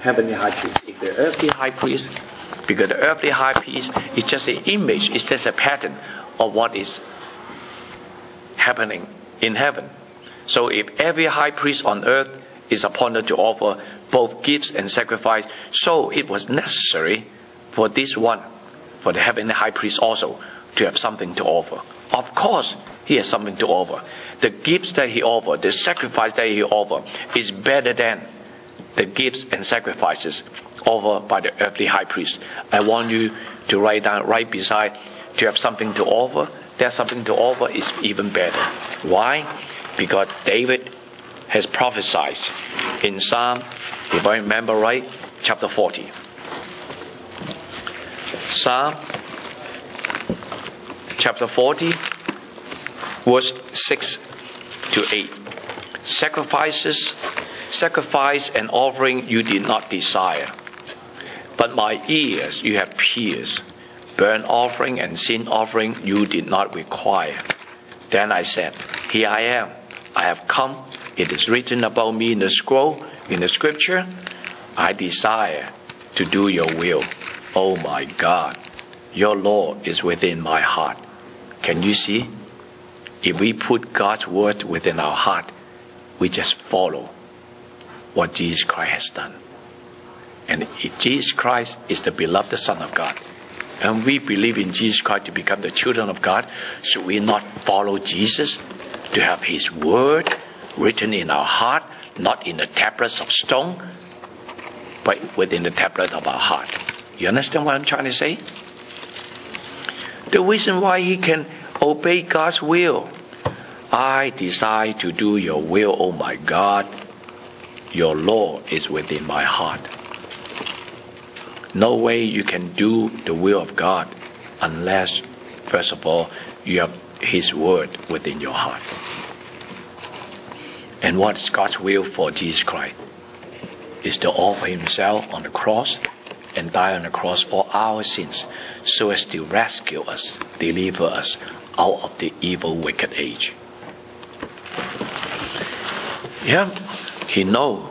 heavenly high priest. If the earthly high priest, because the earthly high priest is just an image, it's just a pattern of what is happening in heaven. So if every high priest on earth is appointed to offer both gifts and sacrifice, so it was necessary for this one, for the heavenly high priest also, to have something to offer. Of course, he has something to offer. The gifts that he offered, the sacrifice that he offered, is better than the gifts and sacrifices offered by the earthly high priest. I want you to write down right beside, to have something to offer. That something to offer is even better. Why? Because David has prophesied in Psalm, if I remember right, chapter 40. Psalm chapter 40, verse 6 to 8. Sacrifice and offering you did not desire, but my ears you have pierced. Burnt offering and sin offering you did not require. Then I said, here I am. I have come. It is written about me in the scroll, in the scripture. I desire to do your will. Oh my God, your law is within my heart. Can you see? If we put God's word within our heart, we just follow what Jesus Christ has done. And if Jesus Christ is the beloved Son of God, and we believe in Jesus Christ to become the children of God, should we not follow Jesus to have His word written in our heart, not in the tablets of stone, but within the tablet of our heart? You understand what I'm trying to say? The reason why he can obey God's will. I desire to do your will, oh my God. Your law is within my heart. No way you can do the will of God unless, first of all, you have His word within your heart. And what is God's will for Jesus Christ? Is to offer Himself on the cross and die on the cross for our sins, so as to rescue us, deliver us out of the evil, wicked age. Yeah, He know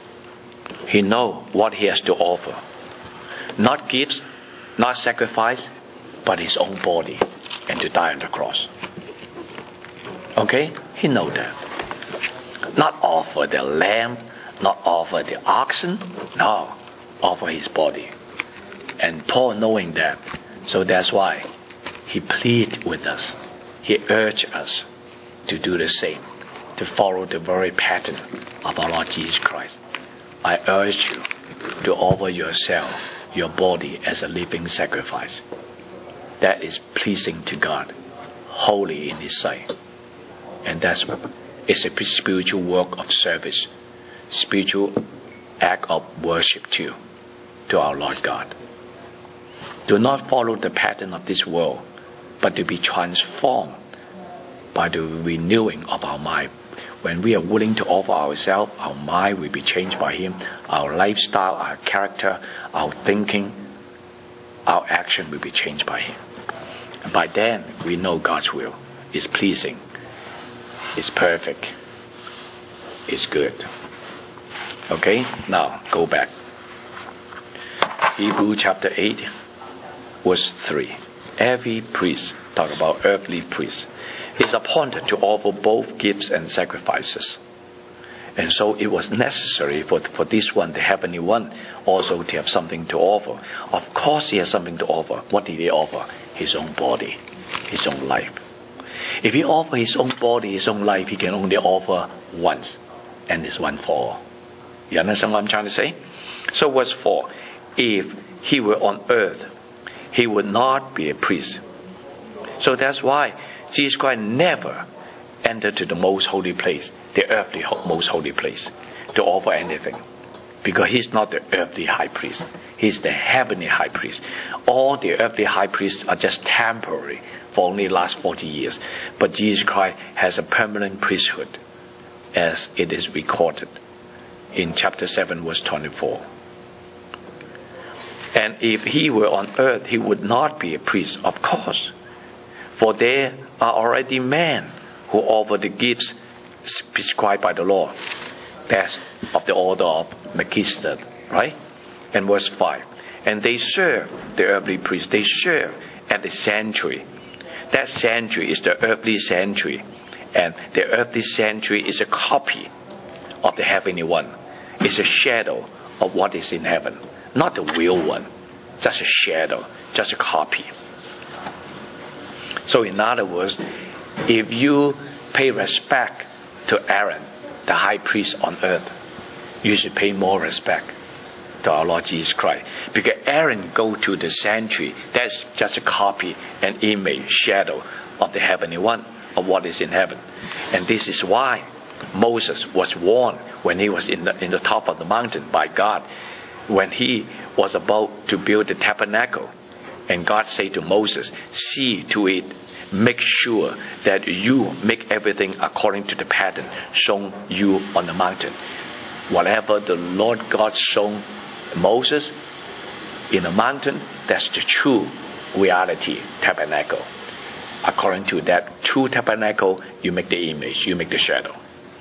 what He has to offer. Not gifts, not sacrifice, but His own body, and to die on the cross. Okay? He know that. Not offer the lamb, not offer the oxen. No, offer His body. And Paul knowing that, so that's why he plead with us. He urged us to do the same, to follow the very pattern of our Lord Jesus Christ. I urge you to offer yourself, your body, as a living sacrifice. That is pleasing to God, holy in His sight. And it's a spiritual work of service, spiritual act of worship too, to our Lord God. Do not follow the pattern of this world, but to be transformed by the renewing of our mind. When we are willing to offer ourselves, our mind will be changed by Him. Our lifestyle, our character, our thinking, our action will be changed by Him. And by then, we know God's will is pleasing, is perfect, is good. Okay, now go back. Hebrews chapter 8, verse 3. Every priest, talk about earthly priest, is appointed to offer both gifts and sacrifices. And so it was necessary for this one, the heavenly one, also to have something to offer. Of course he has something to offer. What did he offer? His own body, his own life. If he offers his own body, his own life, he can only offer once, and it's one for all. You understand what I'm trying to say? So verse 4, if he were on earth, he would not be a priest. So that's why Jesus Christ never entered to the most holy place, the earthly most holy place, to offer anything. Because He's not the earthly high priest. He's the heavenly high priest. All the earthly high priests are just temporary for only last 40 years. But Jesus Christ has a permanent priesthood, as it is recorded in chapter 7, verse 24. And if He were on earth, He would not be a priest, of course. For there are already men who offer the gifts prescribed by the law, best of the order of Melchizedek, Right? And verse 5. And they serve the earthly priest. They serve at the sanctuary. That sanctuary is the earthly sanctuary. And the earthly sanctuary is a copy of the heavenly one. It's a shadow of what is in heaven. Not the real one. Just a shadow. Just a copy. So in other words, if you pay respect to Aaron, the high priest on earth, you should pay more respect to our Lord Jesus Christ. Because Aaron go to the sanctuary, that's just a copy, an image, shadow of the heavenly one, of what is in heaven. And this is why Moses was warned when he was in the top of the mountain by God, when he was about to build the tabernacle. And God said to Moses, see to it, make sure that you make everything according to the pattern shown you on the mountain. Whatever the Lord God shown Moses in the mountain, that's the true reality tabernacle. According to that true tabernacle, you make the image, you make the shadow.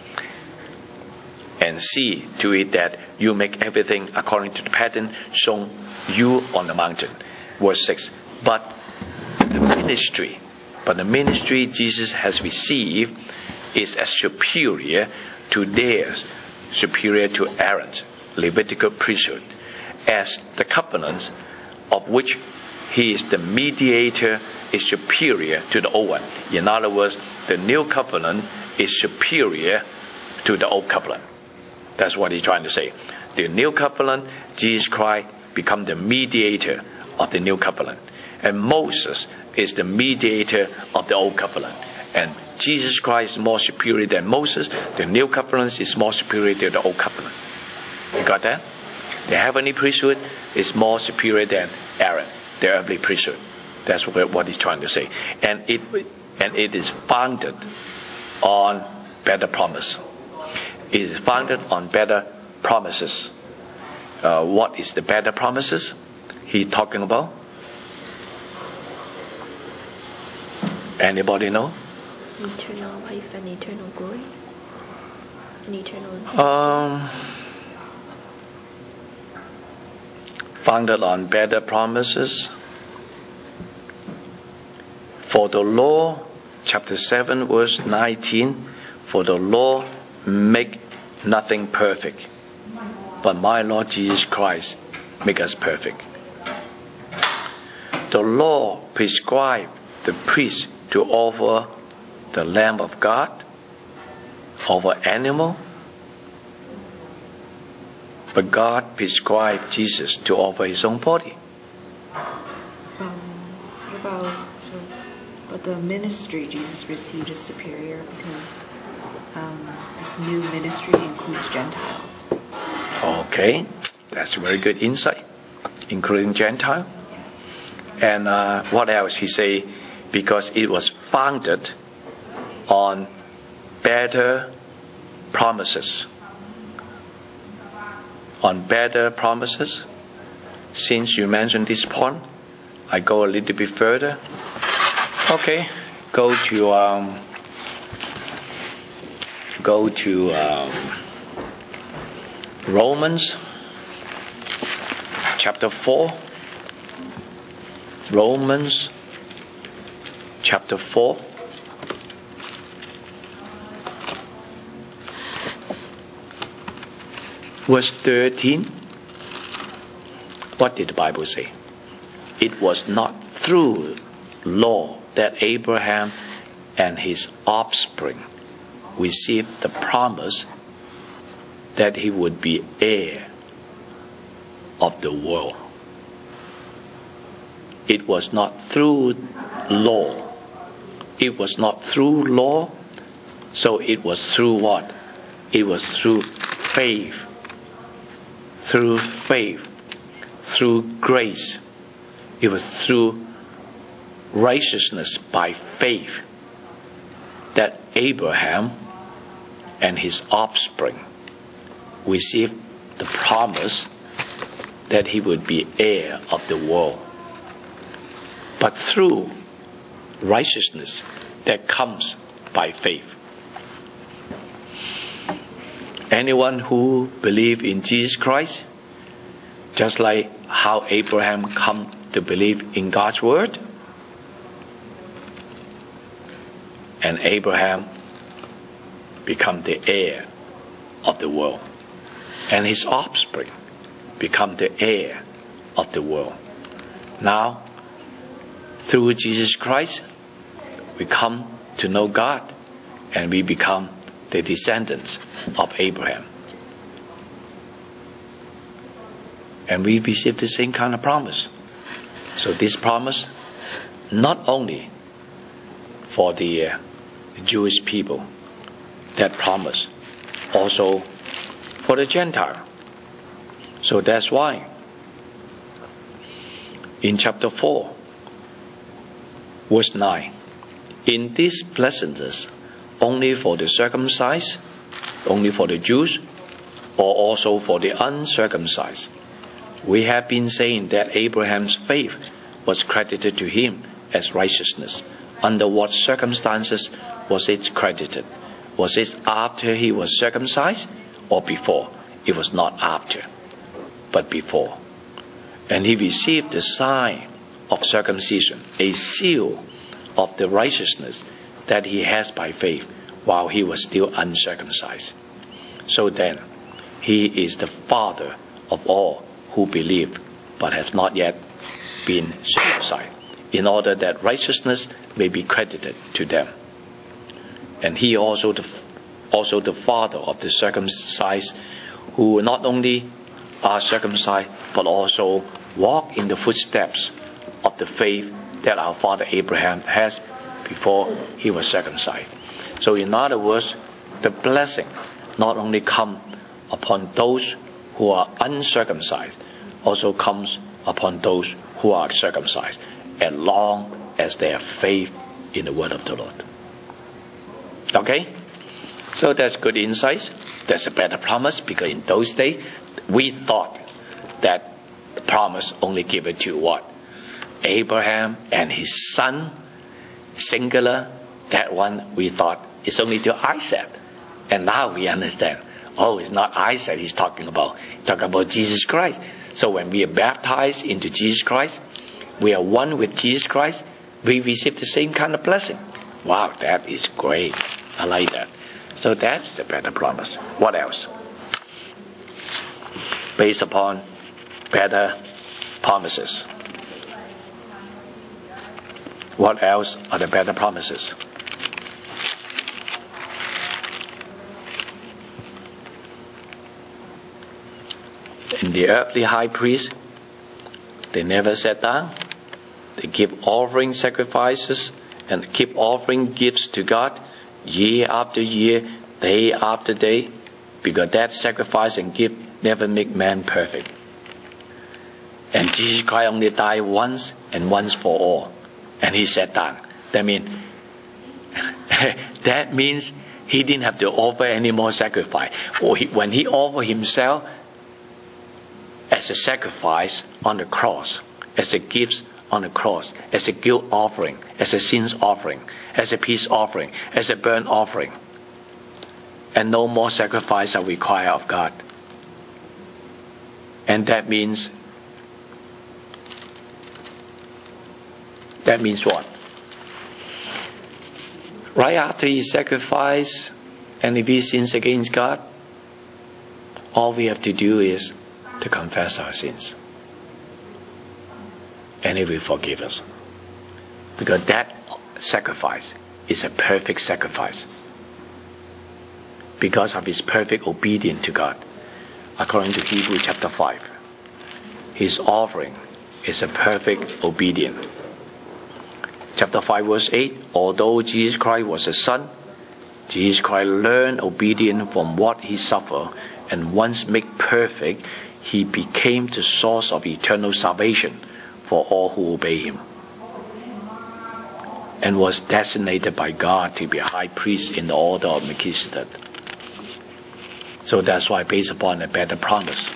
And see to it that you make everything according to the pattern shown you on the mountain. Verse 6. But the ministry Jesus has received is as superior to theirs, superior to Aaron's Levitical priesthood, as the covenant of which he is the mediator is superior to the old one. In other words, the new covenant is superior to the old covenant. That's what he's trying to say. The new covenant, Jesus Christ become the mediator of the new covenant. And Moses is the mediator of the old covenant. And Jesus Christ is more superior than Moses. The new covenant is more superior to the old covenant. You got that? The heavenly priesthood is more superior than Aaron, the earthly priesthood. That's what he's trying to say. And it is founded on better promise. It is founded on better promises. What is the better promises he's talking about? Anybody know? Eternal life and eternal glory. And eternal. Founded on better promises. For the law, chapter 7, verse 19, for the law make nothing perfect, but my Lord Jesus Christ make us perfect. The law prescribed the priest to offer the Lamb of God, offer animal, but God prescribed Jesus to offer his own body. But the ministry Jesus received is superior because this new ministry includes Gentiles. Okay, that's a very good insight, including Gentile. And what else? He say, because it was founded on better promises. On better promises. Since you mentioned this point, I go a little bit further. Okay, go to Romans chapter 4. Romans chapter 4. Verse 13. What did the Bible say? It was not through law that Abraham and his offspring received the promise that he would be heir of the world. It was not through law. It was not through law, so it was through what? It was through faith. Through faith. Through grace. It was through righteousness by faith that Abraham and his offspring received the promise that he would be heir of the world. But through righteousness that comes by faith. Anyone who believes in Jesus Christ Just like how Abraham come to believe in God's word. And Abraham become the heir of the world. And his offspring become the heir of the world. Now, through Jesus Christ, we come to know God, and we become the descendants of Abraham. And we receive the same kind of promise. So this promise, not only for the Jewish people, that promise also for the Gentile. So that's why in chapter 4, verse 9, in this blessedness, only for the circumcised, only for the Jews, or also for the uncircumcised? We have been saying that Abraham's faith was credited to him as righteousness. Under what circumstances was it credited? Was it after he was circumcised or before? It was not after, but before. And he received the sign of circumcision, a seal of the righteousness that he has by faith while he was still uncircumcised. So then, he is the father of all who believe but have not yet been circumcised, in order that righteousness may be credited to them. And he also the father of the circumcised, who not only are circumcised but also walk in the footsteps of the faith that our father Abraham has before he was circumcised. So in other words, the blessing not only comes upon those who are uncircumcised, also comes upon those who are circumcised, as long as they have faith in the word of the Lord. Okay? So that's good insight. That's a better promise, because in those days we thought that the promise only given to what? Abraham and his son, singular. That one we thought is only to Isaac. And now we understand, it's not Isaac he's talking about. He's talking about Jesus Christ. So when we are baptized into Jesus Christ, we are one with Jesus Christ, we receive the same kind of blessing. Wow, that is great. I like that. So that's the better promise. What else? Based upon better promises. What else are the better promises? In the earthly high priest, they never sat down. They keep offering sacrifices and keep offering gifts to God year after year, day after day, because that sacrifice and gift never make man perfect. And Jesus Christ only died once and once for all, and he sat down. That means he didn't have to offer any more sacrifice. When he offered himself as a sacrifice on the cross, as a gift on the cross, as a guilt offering, as a sins offering, as a peace offering, as a burnt offering, and no more sacrifice are required of God. And that means what? Right after he sacrificed, and if he sins against God, all we have to do is to confess our sins, and he will forgive us, because that sacrifice is a perfect sacrifice because of his perfect obedience to God. According to Hebrews chapter 5, his offering is a perfect obedience. Chapter 5 verse 8, although Jesus Christ was a son, Jesus Christ learned obedience from what he suffered, and once made perfect, he became the source of eternal salvation for all who obey him, and was designated by God to be a high priest in the order of Melchizedek. So that's why, based upon a better promise,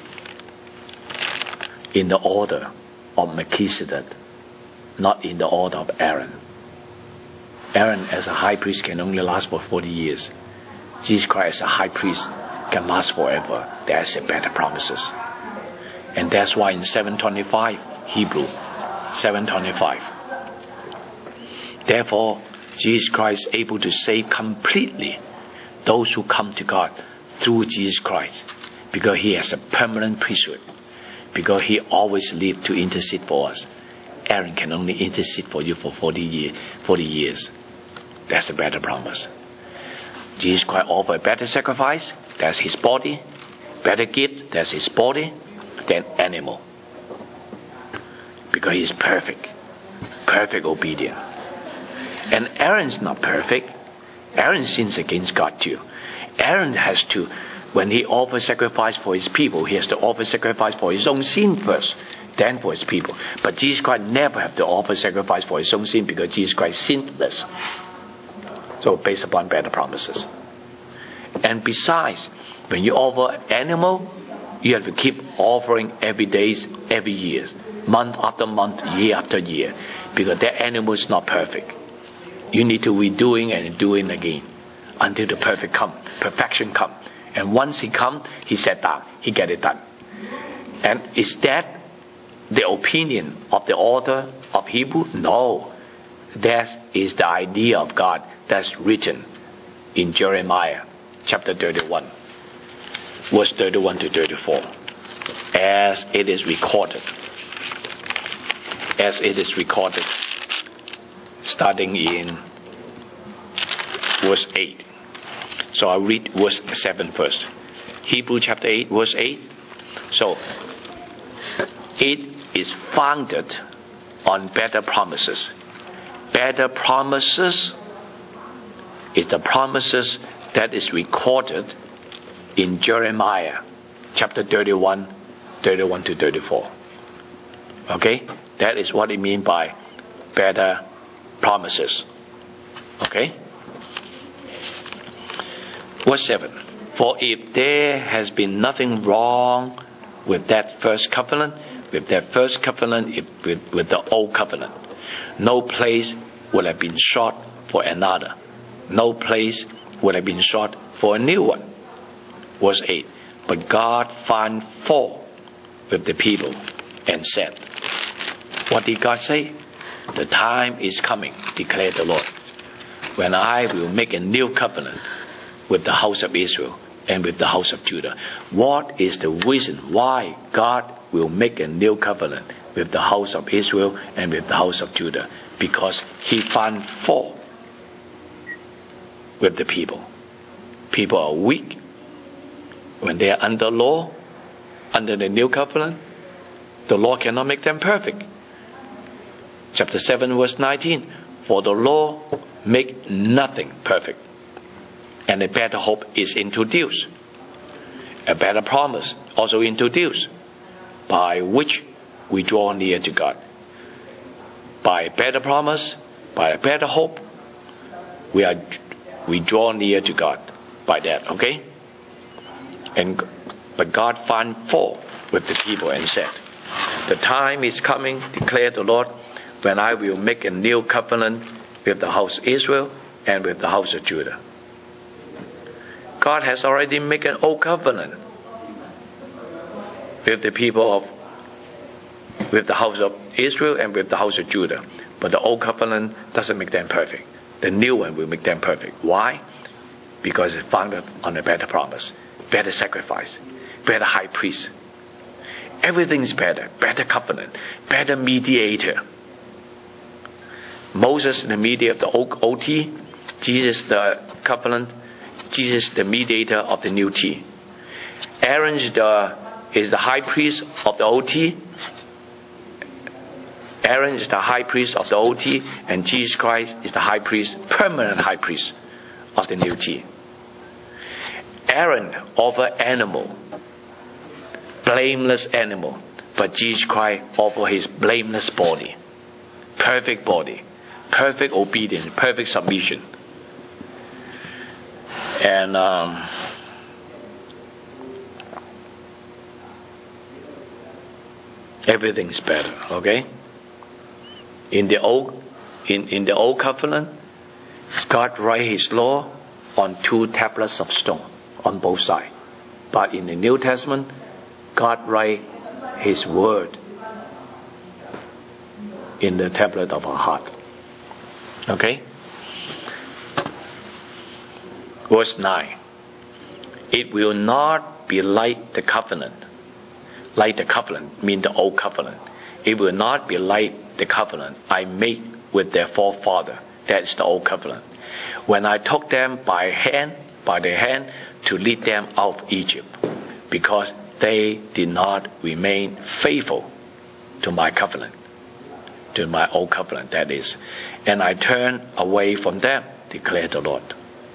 in the order of Melchizedek, not in the order of Aaron. Aaron as a high priest can only last for 40 years. Jesus Christ as a high priest can last forever. There's a better promises. And that's why in 7:25, Hebrew 7:25. Therefore, Jesus Christ is able to save completely those who come to God through Jesus Christ, because He has a permanent priesthood, because He always lived to intercede for us. Aaron can only intercede for you for 40 years. That's a better promise. Jesus Christ offered a better sacrifice, that's His body. Better gift, that's His body, than animal. Because He is perfect. Perfect obedience. And Aaron's not perfect. Aaron sins against God too. Aaron has to, when he offers sacrifice for his people, he has to offer sacrifice for his own sin first, then for his people. But Jesus Christ never have to offer sacrifice for his own sin, because Jesus Christ sinless. So based upon better promises. And besides, when you offer animal, you have to keep offering every day, every year, month after month, year after year, because that animal is not perfect. You need to redoing and doing again until the perfection come. And once He come, He sat down, He get it done. And is that the opinion of the author of Hebrew? No. That is the idea of God that's written in Jeremiah chapter 31, verse 31 to 34. As it is recorded. As it is recorded. Starting in verse 8. So I'll read verse 7 first. Hebrew chapter 8, verse 8. So, it is founded on better promises. Better promises is the promises that is recorded in Jeremiah chapter 31, 31 to 34. Okay? That is what it means by better promises. Okay? Verse 7. For if there has been nothing wrong with that first covenant, with the old covenant, no place would have been sought for another. No place would have been sought for a new one. Verse 8. But God found fault with the people and said, what did God say? The time is coming, declared the Lord, when I will make a new covenant with the house of Israel and with the house of Judah. What is the reason why God will make a new covenant with the house of Israel and with the house of Judah? Because He found fault with the people. People are weak. When they are under law, under the new covenant, the law cannot make them perfect. Chapter 7 verse 19. For the law make nothing perfect. And a better hope is introduced. A better promise also introduced, by which we draw near to God. By a better promise, by a better hope, we draw near to God by that. Okay? But God found fault with the people and said, the time is coming, declared the Lord, when I will make a new covenant with the house of Israel and with the house of Judah. God has already made an old covenant with the people with the house of Israel and with the house of Judah. But the old covenant doesn't make them perfect. The new one will make them perfect. Why? Because it's founded on a better promise, better sacrifice, better high priest. Everything's better. Better covenant, better mediator. Moses, the mediator of the OT. Jesus, the covenant. Jesus, the mediator of the new T. Aaron is the high priest of the OT. Aaron is the high priest of the OT, and Jesus Christ is the high priest, permanent high priest of the new T. Aaron offered animal, blameless animal, but Jesus Christ offered His blameless body, perfect obedience, perfect submission. And everything's better. Okay. In the old covenant, God write His law on 2 tablets of stone on both sides. But in the New Testament, God write His word in the tablet of our heart. Okay? Verse 9. It will not be like the covenant. Like the covenant means the old covenant. It will not be like the covenant I made with their forefather. That is the old covenant. When I took them by the hand to lead them out of Egypt, because they did not remain faithful to my covenant, to my old covenant, that is. And I turned away from them, declared the Lord.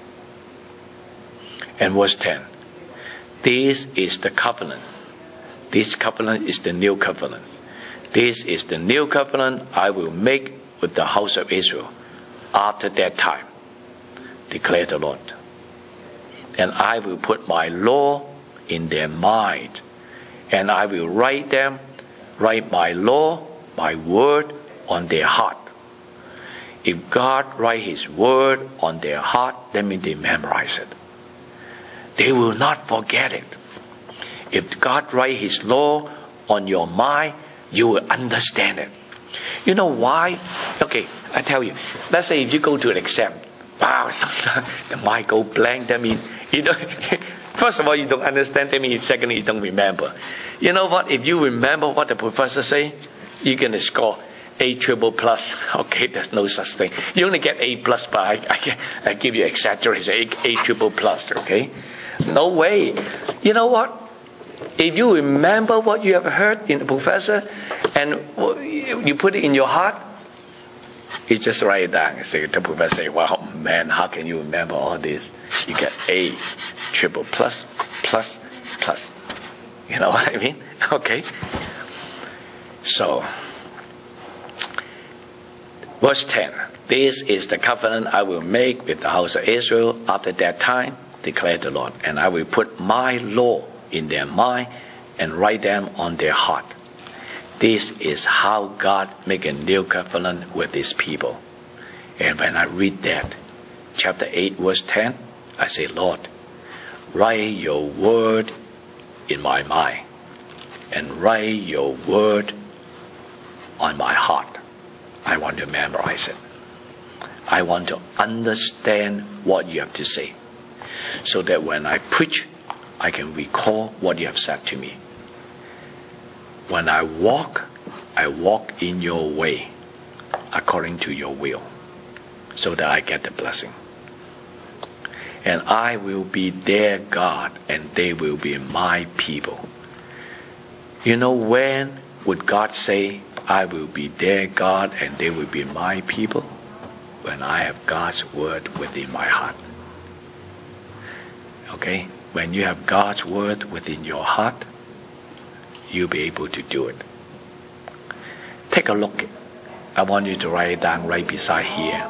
And verse 10. This is the covenant. This covenant is the new covenant. This is the new covenant I will make with the house of Israel after that time, declared the Lord. And I will put my law in their mind, and I will write my law, my word on their heart. If God write His word on their heart, that means they memorize it. They will not forget it. If God write His law on your mind, you will understand it. You know why? Okay, I tell you. Let's say if you go to an exam, wow, sometimes the mind go blank. That means you don't. First of all, you don't understand. That means secondly, you don't remember. You know what? If you remember what the professor say, you're gonna score A triple plus. Okay, there's no such thing. You only get A plus, but I give you exaggeration. A triple plus. Okay, no way. You know what? If you remember what you have heard in the professor and you put it in your heart, you just write it down. Say the professor say, "Wow, man, how can you remember all this? You get A, triple plus, plus, plus." You know what I mean? Okay. So, verse 10. This is the covenant I will make with the house of Israel after that time, declared the Lord. And I will put my law in their mind and write them on their heart. This is how God make a new covenant with His people. And when I read that, chapter 8, verse 10, I say, Lord, write your word in my mind and write your word on my heart. I want to memorize it. I want to understand what you have to say, so that when I preach, I can recall what you have said to me. When I walk in your way, according to your will, so that I get the blessing. And I will be their God, and they will be my people. You know, when would God say, I will be their God, and they will be my people? When I have God's word within my heart. Okay? When you have God's word within your heart, you'll be able to do it. Take a look. I want you to write it down right beside here.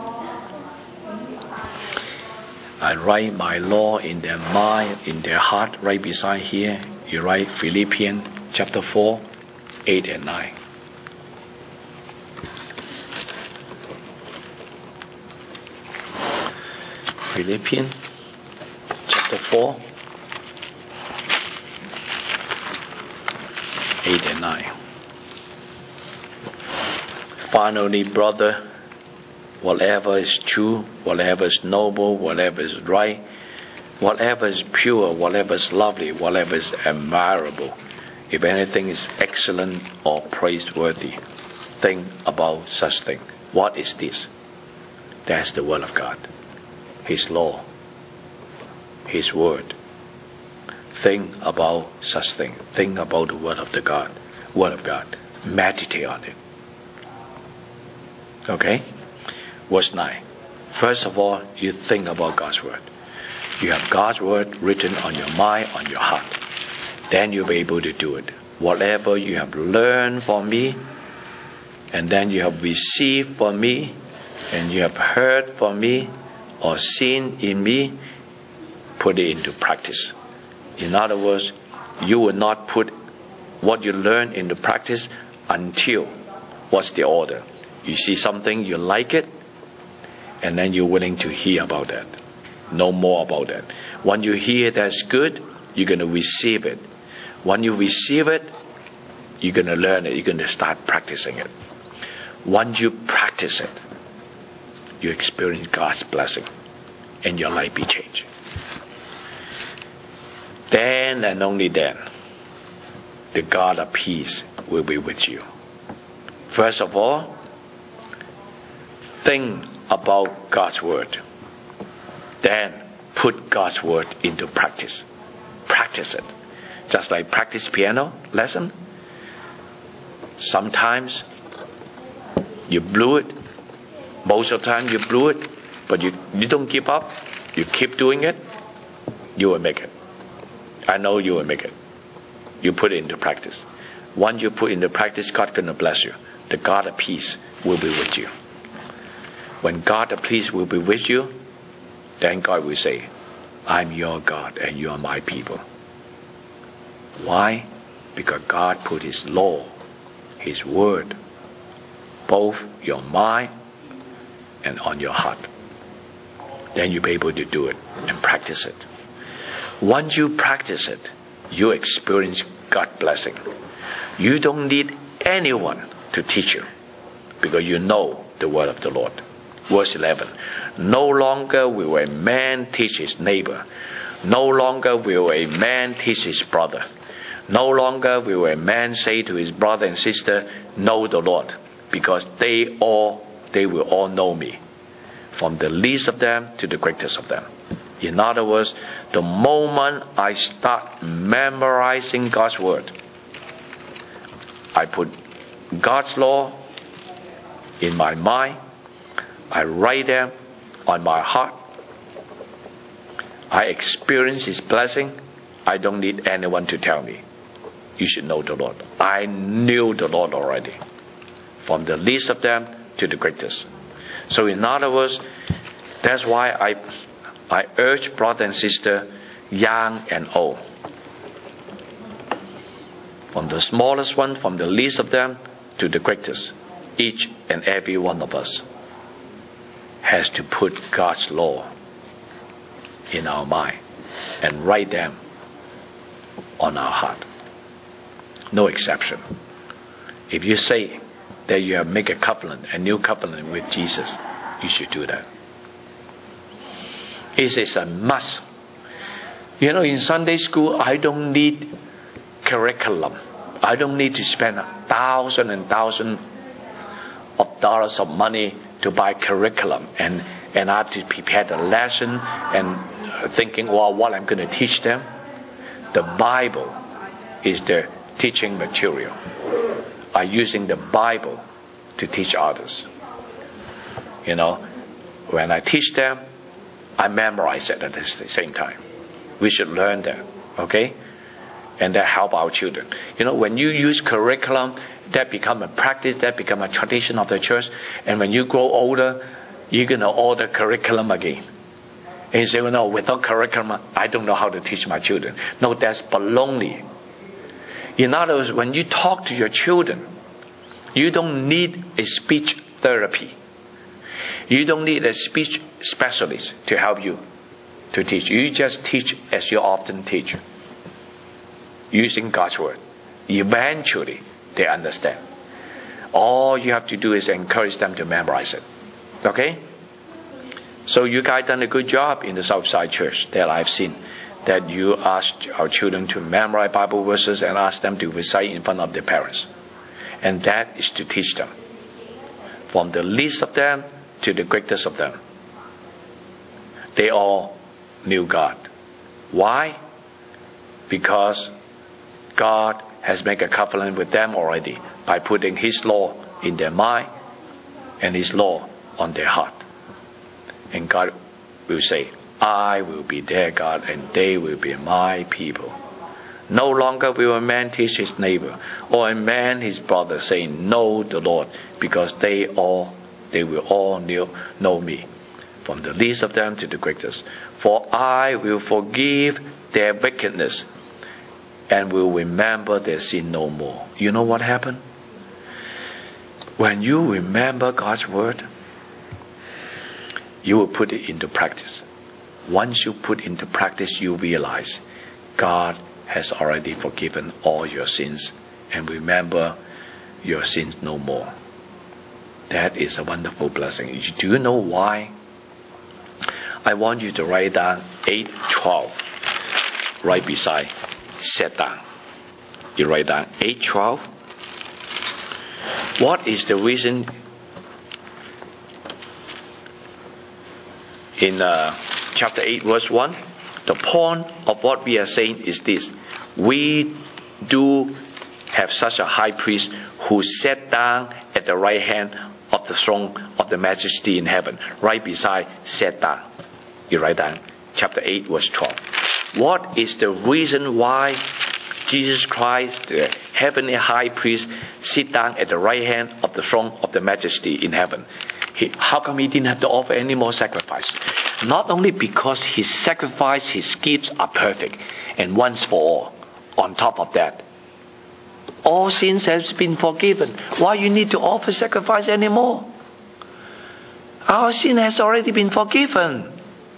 I write my law in their mind, in their heart, right beside here. You write Philippians chapter 4, 8 and 9. Philippians chapter 4, 8 and 9. Finally, brother, whatever is true, whatever is noble, whatever is right, whatever is pure, whatever is lovely, whatever is admirable, if anything is excellent or praiseworthy, think about such thing. What is this? That's the word of God. His law. His word. Think about such thing. Think about the word of God. Word of God. Meditate on it. Okay? Verse 9. First of all, you think about God's word. You have God's word written on your mind, on your heart. Then you'll be able to do it. Whatever you have learned from me, and then you have received from me, and you have heard from me, or seen in me, put it into practice. In other words, you will not put what you learn into practice until, what's the order? You see something, you like it, and then you're willing to hear about that. Know more about that. When you hear that's good, you're going to receive it. When you receive it, you're going to learn it. You're going to start practicing it. Once you practice it, you experience God's blessing and your life be changed. Then and only then, the God of peace will be with you. First of all, think about God's word. Then put God's word into practice. Practice it. Just like practice piano lesson. Sometimes you blew it. Most of the time you blew it. But you don't give up. You keep doing it. You will make it. I know you will make it. You put it into practice. Once you put into practice, God's going to bless you. The God of peace will be with you. When God of peace will be with you, then God will say, I'm your God and you are my people. Why? Because God put His law, His word, both your mind and on your heart. Then you'll be able to do it and practice it. Once you practice it, you experience God's blessing. You don't need anyone to teach you because you know the word of the Lord. Verse 11. No longer will a man teach his neighbor. No longer will a man teach his brother. No longer will a man say to his brother and sister, know the Lord, because they will all know me, from the least of them to the greatest of them. In other words, the moment I start memorizing God's word, I put God's law in my mind, I write them on my heart, I experience His blessing. I don't need anyone to tell me, you should know the Lord. I knew the Lord already, from the least of them to the greatest. So in other words, that's why I urge brother and sister, young and old, from the smallest one, from the least of them to the greatest, each and every one of us has to put God's law in our mind and write them on our heart. No exception. If you say that you have made a new covenant with Jesus, you should do that. It is a must. You know, in Sunday school, I don't need curriculum. I don't need to spend thousands and thousands of dollars of money to buy curriculum, and I have to prepare the lesson and thinking, well, what I'm going to teach them. The Bible is the teaching material. I'm using the Bible to teach others. You know, when I teach them, I memorize it at the same time. We should learn that, okay? And that help our children. You know, when you use curriculum, that become a practice, that become a tradition of the church. And when you grow older, you're going to order curriculum again. And you say, well, no, without curriculum, I don't know how to teach my children. No, that's baloney. In other words, when you talk to your children, you don't need a speech therapy. You don't need a speech specialist to help you to teach. You just teach as you often teach, using God's word. Eventually, they understand. All you have to do is encourage them to memorize it. Okay? So you guys done a good job in the Southside Church that I've seen. That you ask our children to memorize Bible verses and ask them to recite in front of their parents. And that is to teach them. From the least of them to the greatest of them. They all knew God. Why? Because God has made a covenant with them already by putting His law in their mind and His law on their heart. And God will say, I will be their God and they will be my people. No longer will a man teach his neighbor or a man his brother, saying, know the Lord, because they will all know me, from the least of them to the greatest. For I will forgive their wickedness and will remember their sin no more. You know what happened? When you remember God's word, you will put it into practice. Once you put into practice, you realize God has already forgiven all your sins and remember your sins no more. That is a wonderful blessing. Do you know why? I want you to write down 8:12 right beside set down. You write down 8:12. What is the reason? In chapter 8 verse 1, the point of what we are saying is this: we do have such a high priest who sat down at the right hand of the throne of the majesty in heaven, right beside sat down. You write down chapter 8 verse 12. What is the reason why Jesus Christ, the heavenly high priest, sit down at the right hand of the throne of the majesty in heaven? How come he didn't have to offer any more sacrifice? Not only because his sacrifice, his gifts are perfect and once for all. On top of that, all sins have been forgiven. Why you need to offer sacrifice anymore? Our sin has already been forgiven.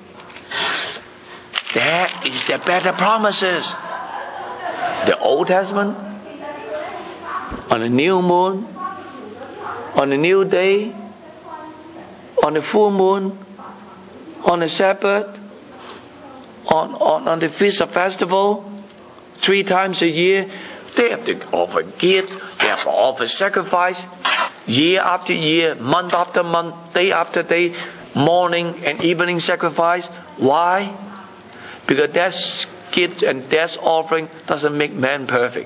That is the better promises. The Old Testament, on a new moon, on a new day, on the full moon, on the Sabbath, on the Feast of Festival, 3 times a year, they have to offer gifts, they have to offer sacrifice, year after year, month after month, day after day, morning and evening sacrifice. Why? Because that gift and that offering doesn't make man perfect.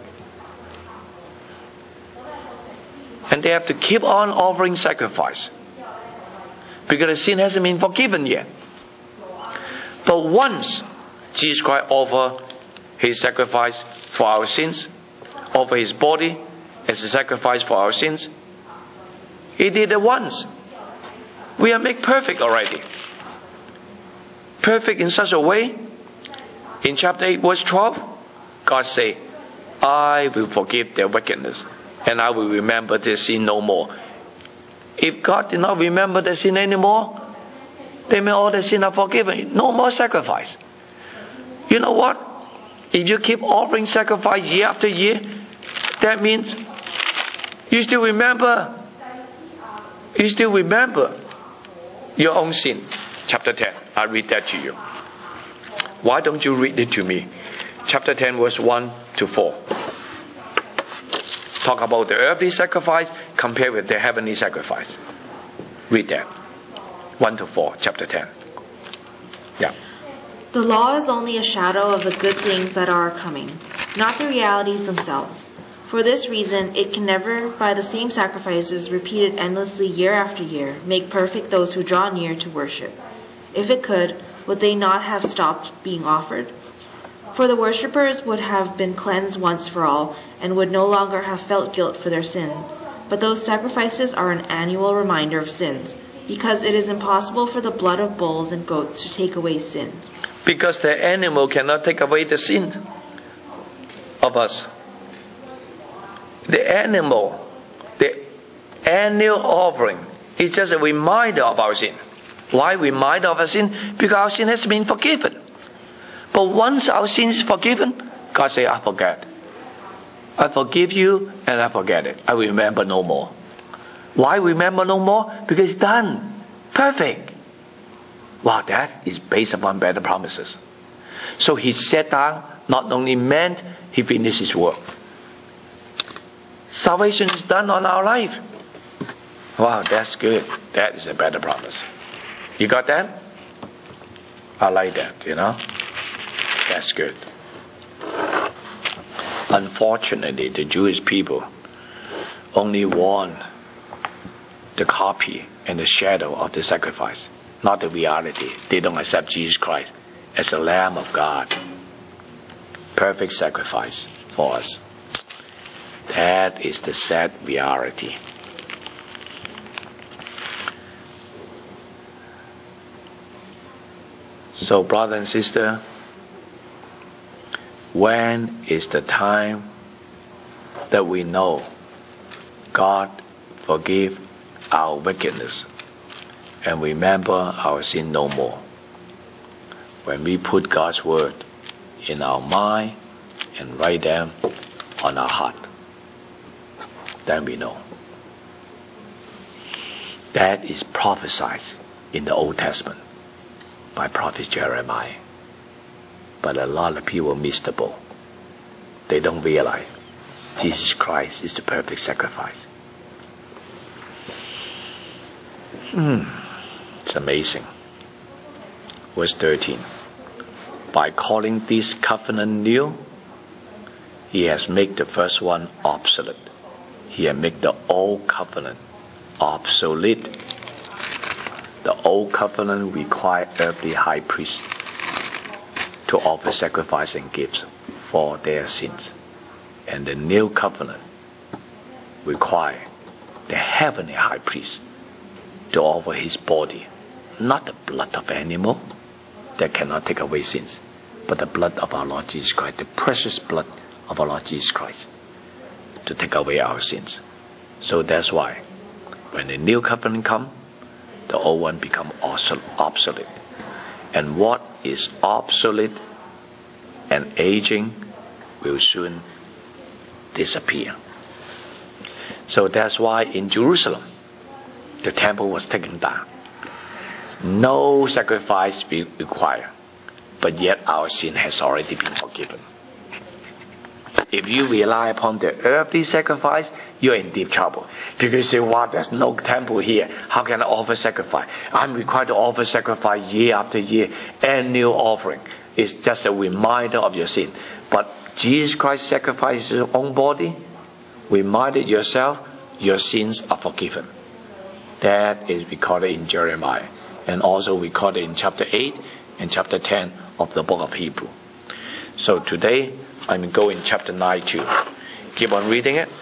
And they have to keep on offering sacrifice, because the sin hasn't been forgiven yet. But once Jesus Christ offered his sacrifice for our sins, offer his body as a sacrifice for our sins, he did it once. We are made perfect already. Perfect in such a way. In chapter 8 verse 12, God say, I will forgive their wickedness, and I will remember their sin no more. If God did not remember their sin anymore, then all the sin are forgiven. No more sacrifice. You know what? If you keep offering sacrifice year after year, that means you still remember. You still remember your own sin. Chapter 10. I'll read that to you. Why don't you read it to me? Chapter 10 verse 1 to 4. Talk about the earthly sacrifice compared with the heavenly sacrifice. Read that. 1 to 4, chapter 10. Yeah. The law is only a shadow of the good things that are coming, not the realities themselves. For this reason, it can never, by the same sacrifices repeated endlessly year after year, make perfect those who draw near to worship. If it could, would they not have stopped being offered? For the worshippers would have been cleansed once for all, and would no longer have felt guilt for their sin. But those sacrifices are an annual reminder of sins, because it is impossible for the blood of bulls and goats to take away sins. Because the animal cannot take away the sin of us. The annual offering is just a reminder of our sin. Why reminder of our sin? Because our sin has been forgiven. But once our sin is forgiven, God says, I forget. I forgive you and I forget it. I remember no more. Why remember no more? Because it's done. Perfect. Wow, that is based upon better promises. So he sat down, not only meant he finished his work. Salvation is done on our life. Wow, that's good. That is a better promise. You got that? I like that, That's good. Unfortunately, the Jewish people only want the copy and the shadow of the sacrifice, not the reality. They don't accept Jesus Christ as the Lamb of God. Perfect sacrifice for us. That is the sad reality. So, brother and sister, when is the time that we know God forgive our wickedness and remember our sin no more? When we put God's word in our mind and write them on our heart. then we know. That is prophesied in the Old Testament by prophet Jeremiah. But a lot of people miss the boat. They don't realize Jesus Christ is the perfect sacrifice. It's amazing. Verse 13. By calling this covenant new, he has made the first one obsolete. He has made the old covenant obsolete. The old covenant required earthly high priests to offer sacrifice and gifts for their sins. And the new covenant required the heavenly high priest to offer his body, not the blood of animal that cannot take away sins, but the blood of our Lord Jesus Christ, the precious blood of our Lord Jesus Christ, to take away our sins. So that's why when the new covenant comes, the old one becomes obsolete. And what is obsolete and aging will soon disappear. So that's why in Jerusalem, the temple was taken down. No sacrifice required, but yet our sin has already been forgiven. If you rely upon the earthly sacrifice, you're in deep trouble. Because you say, wow, there's no temple here. How can I offer sacrifice? I'm required to offer sacrifice year after year. Annual offering is just a reminder of your sin. But Jesus Christ sacrificed his own body, reminded yourself, your sins are forgiven. That is recorded in Jeremiah, and also recorded in chapter 8 and chapter 10 of the book of Hebrews. So today, I'm going to go in chapter 9 too. Keep on reading it.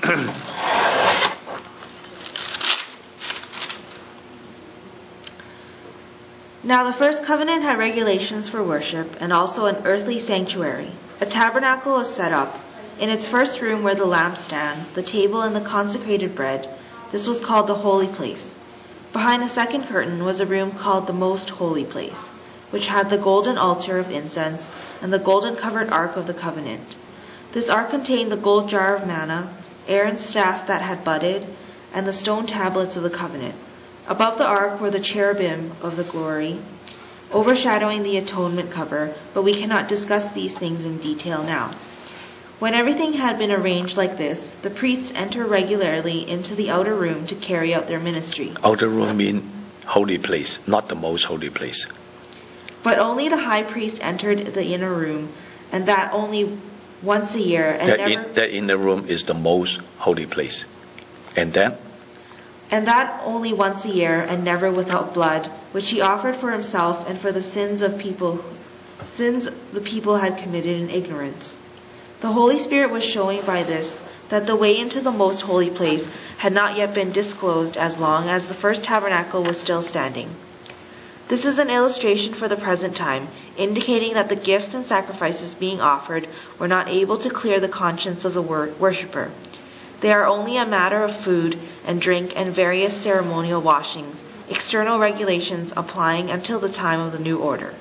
Now the first covenant had regulations for worship and also an earthly sanctuary. A tabernacle was set up. In its first room were the lampstand, the table and the consecrated bread. This was called the holy place. Behind the second curtain was a room called the most holy place, which had the golden altar of incense and the golden covered ark of the covenant. This ark contained the gold jar of manna, Aaron's staff that had budded, and the stone tablets of the covenant. Above the ark were the cherubim of the glory, overshadowing the atonement cover, but we cannot discuss these things in detail now. When everything had been arranged like this, the priests enter regularly into the outer room to carry out their ministry. Outer room means holy place, not the most holy place. But only the high priest entered the inner room, and that only once a year. And that inner room is the most holy place. And then? And that only once a year, and never without blood, which he offered for himself and for the sins the people had committed in ignorance. The Holy Spirit was showing by this that the way into the most holy place had not yet been disclosed as long as the first tabernacle was still standing. This is an illustration for the present time, indicating that the gifts and sacrifices being offered were not able to clear the conscience of the worshipper. They are only a matter of food and drink and various ceremonial washings, external regulations applying until the time of the new order.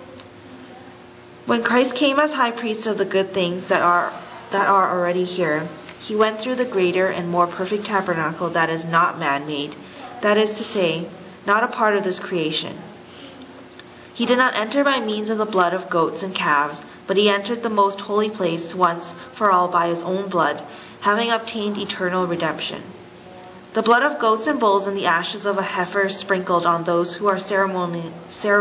When Christ came as high priest of the good things that are already here, he went through the greater and more perfect tabernacle that is not man-made, that is to say, not a part of this creation. He did not enter by means of the blood of goats and calves, but he entered the most holy place once for all by his own blood, having obtained eternal redemption. The blood of goats and bulls and the ashes of a heifer sprinkled on those who are ceremonially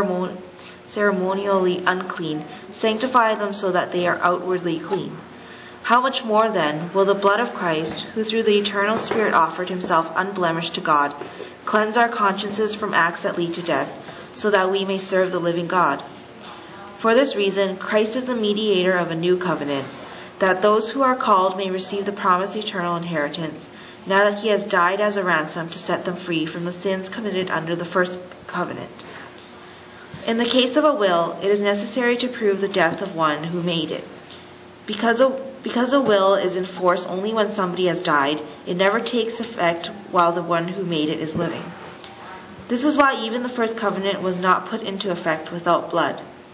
unclean sanctify them so that they are outwardly clean. How much more then will the blood of Christ, who through the eternal Spirit offered himself unblemished to God, cleanse our consciences from acts that lead to death, so that we may serve the living God? For this reason, Christ is the mediator of a new covenant, that those who are called may receive the promised eternal inheritance, now that he has died as a ransom to set them free from the sins committed under the first covenant. In the case of a will, it is necessary to prove the death of one who made it. Because a will is in force only when somebody has died, it never takes effect while the one who made it is living. This is why even the first covenant was not put into effect without blood.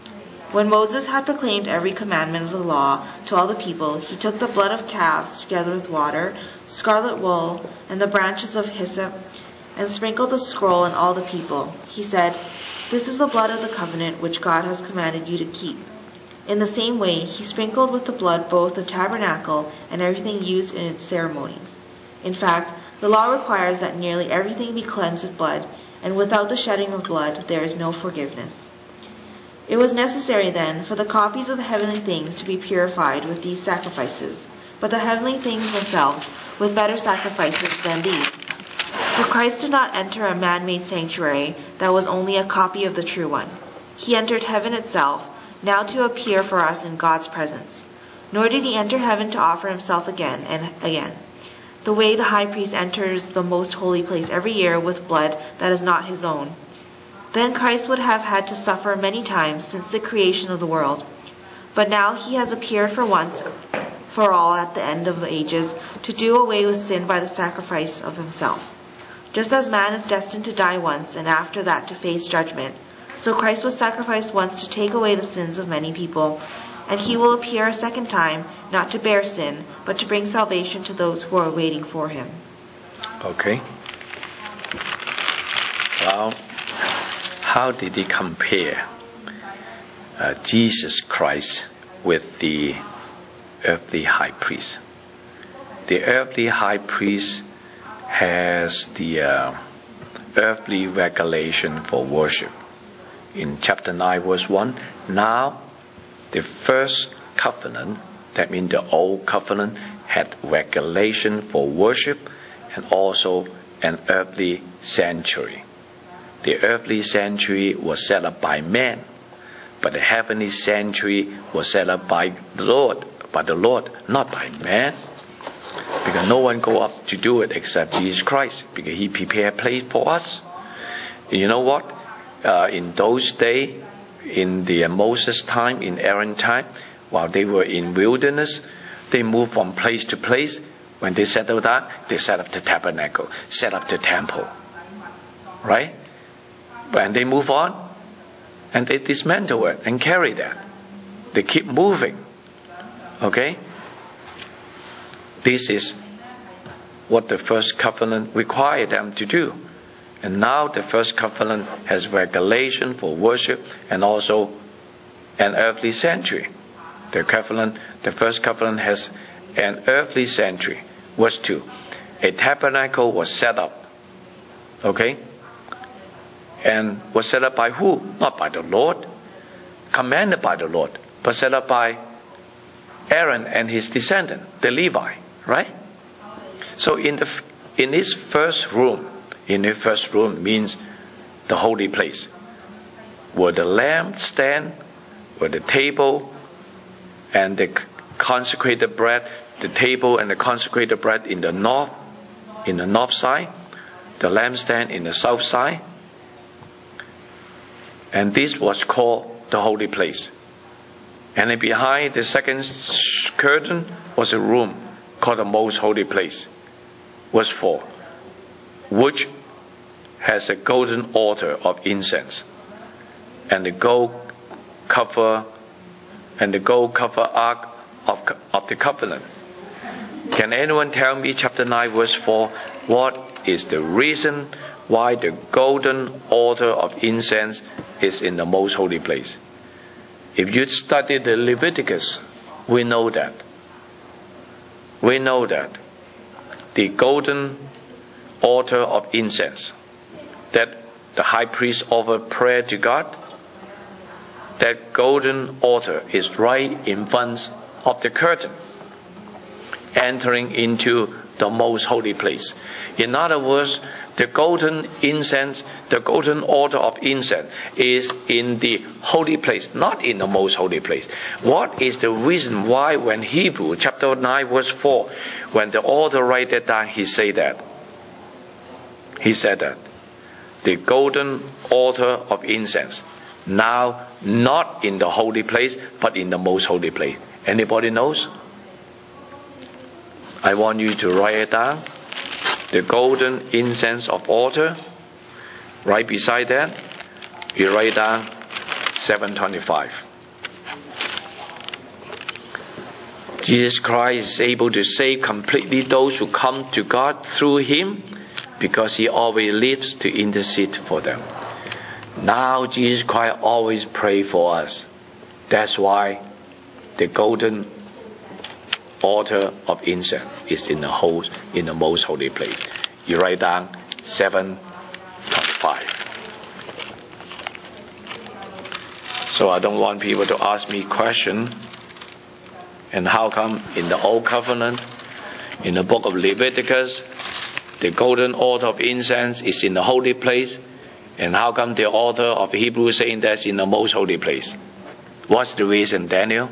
When Moses had proclaimed every commandment of the law to all the people, he took the blood of calves together with water, scarlet wool, and the branches of hyssop, and sprinkled the scroll on all the people. He said, "This is the blood of the covenant which God has commanded you to keep." In the same way, he sprinkled with the blood both the tabernacle and everything used in its ceremonies. In fact, the law requires that nearly everything be cleansed with blood, and without the shedding of blood there is no forgiveness. It was necessary then for the copies of the heavenly things to be purified with these sacrifices, but the heavenly things themselves with better sacrifices than these. For Christ did not enter a man-made sanctuary that was only a copy of the true one. He entered heaven itself, now to appear for us in God's presence. Nor did he enter heaven to offer himself again and again, the way the high priest enters the most holy place every year with blood that is not his own. Then Christ would have had to suffer many times since the creation of the world. But now he has appeared for once for all at the end of the ages to do away with sin by the sacrifice of himself. Just as man is destined to die once and after that to face judgment, so Christ was sacrificed once to take away the sins of many people, and he will appear a second time, not to bear sin, but to bring salvation to those who are waiting for him. Okay. Well, how did he compare Jesus Christ with the earthly high priest? The earthly high priest has the earthly regulation for worship. In chapter 9 verse 1, now the first covenant, that means the old covenant, had regulation for worship and also an earthly sanctuary. The earthly sanctuary was set up by man, but the heavenly sanctuary was set up by the Lord, not by man. Because no one go up to do it except Jesus Christ, because he prepared a place for us. You know what? In those days, in the Moses time, in Aaron time, while they were in wilderness, they moved from place to place. When they settled down, they set up the tabernacle, set up the temple. Right? When they move on, and they dismantle it and carry that. They keep moving. Okay? This is what the first covenant required them to do. And now the first covenant has regulation for worship and also an earthly sanctuary. The first covenant has an earthly sanctuary. Verse 2. A tabernacle was set up. Okay? And was set up by who? Not by the Lord. Commanded by the Lord. But set up by Aaron and his descendant, the Levi. Right? So in this first room means the holy place, where the lampstand, where the table and the consecrated bread, the table and the consecrated bread in the north side, the lampstand in the south side, and this was called the holy place. And then behind the second curtain was a room called the most holy place. Verse 4, which has a golden altar of incense, and the gold cover ark of the covenant. Can anyone tell me, chapter 9 verse 4, what is the reason why the golden altar of incense is in the most holy place? If you study the Leviticus, we know that the golden altar of incense, that the high priest offered prayer to God, that golden altar is right in front of the curtain, entering into the most holy place. In other words, the golden altar of incense is in the holy place, not in the most holy place. What is the reason why when Hebrew chapter 9 verse 4, when the author write that down, he said that the golden altar of incense, now not in the holy place, but in the most holy place. Anybody knows? I want you to write it down. The golden incense of altar. Right beside that, you write down 725. Jesus Christ is able to save completely those who come to God through Him, because He always lives to intercede for them. Now Jesus Christ always prays for us. That's why the golden altar of incense is in the most holy place. You write down 7:25. So I don't want people to ask me question. And how come in the Old Covenant, in the book of Leviticus, the golden altar of incense is in the holy place, and how come the author of Hebrews saying that's in the most holy place? What's the reason, Daniel?